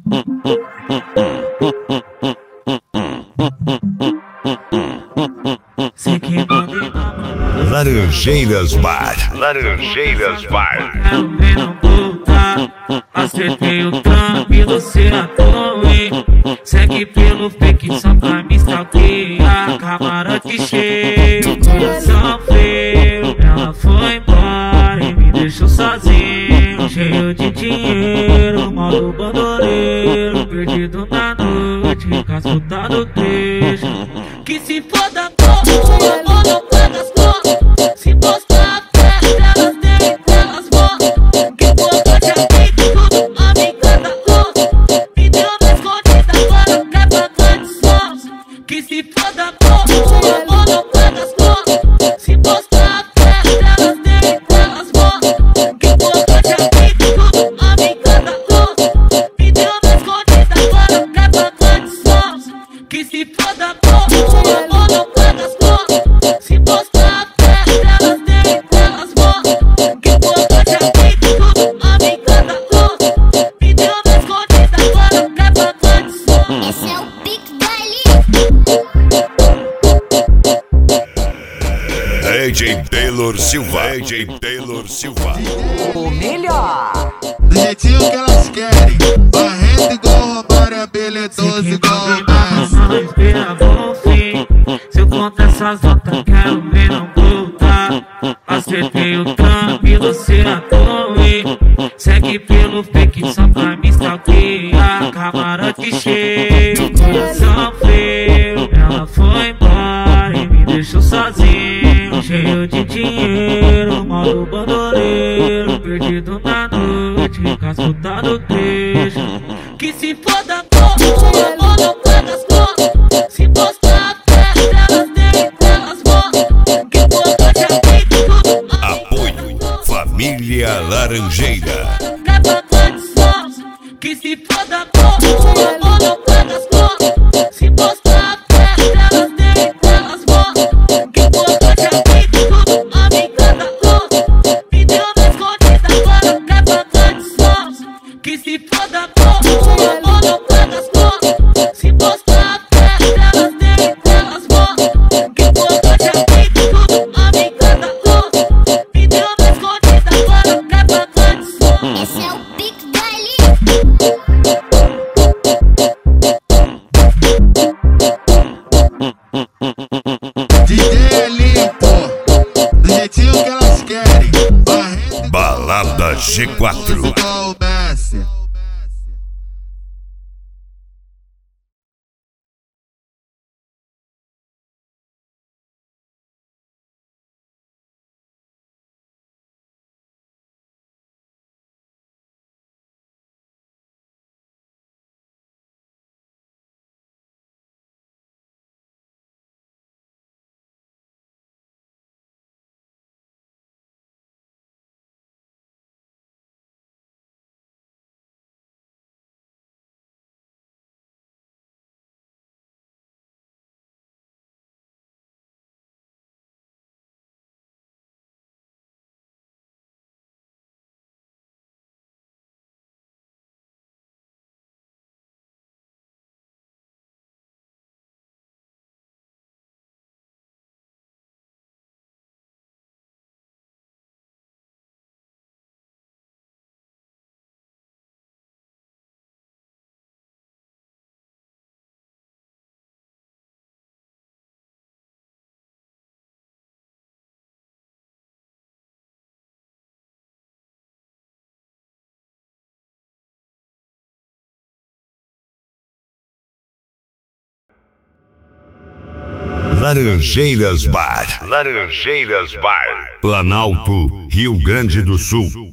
Laranjeiras Bar. Laranjeiras Bar. Quero ver não voltar. Acertei o trampo e você à toa. Segue pelo fake só pra me stalkear. Camarote cheio, coração frio. Ela foi embora e me deixou sozinho. Cheio de dinheiro, modo bandoleiro. Perdido na noite, cascutado trecho. Que se foda, porra, amor não paga as contas. Se postar a festa, elas têm, elas vão. Que importante é que tudo a mim cada coisa. Me deu na escondida, agora quer pagar de sons. Que se foda, porra, amor não paga as contas. Se postar a festa, elas têm, elas vão. Que importante é que tudo a mim cada coisa. Me deu na escondida, agora quer pagar de sons. Que se foda, porra, amor não paga as contas. Se postar a festa, elas têm, elas vão. Que importante é que tudo a mim cada coisa. Me deu na escondida, agora quer pagar de sons. Esse é o pique baile. AJ Taylor Silva. AJ Taylor Silva. O melhor. Do jeitinho que elas querem. Barrento igual Romário, habilidoso igual o Messi. Espera bom fim. Se eu contar essas notas, quero ver não voltar. Acertei o trampo e você à toa. Segue pelo fake só pra me stalkear. Camarote cheio, coração frio. Ela foi embora e me deixou sozinho. Cheio de dinheiro, modo bandoleiro. Perdido na noite, cascutado trecho. Que se foda, porra, amor não paga as contas. Se postar a festa, elas têm, elas vão. Que importante é que tudo a mim Apoio Família Laranjeira. quer pagar de sons. Que se foda, porra, amor não paga as contas. Se postar a festa, elas têm, elas vão. Que importante é que tudo a mim cada coisa. Me deu na escondida, agora quer pagar de sons. Que se foda, porra, amor não paga as contas. Se postar a festa, elas têm, elas vão. Que importante é que tudo a mim cada coisa. Me deu na escondida, agora quer pagar de sons. Esse é o pique baile. DJ é limpo. Do jeitinho que elas querem. Barrento Balada G4. igual o Messi. Laranjeiras Bar. Laranjeiras Bar. Planalto, Rio Grande do Sul.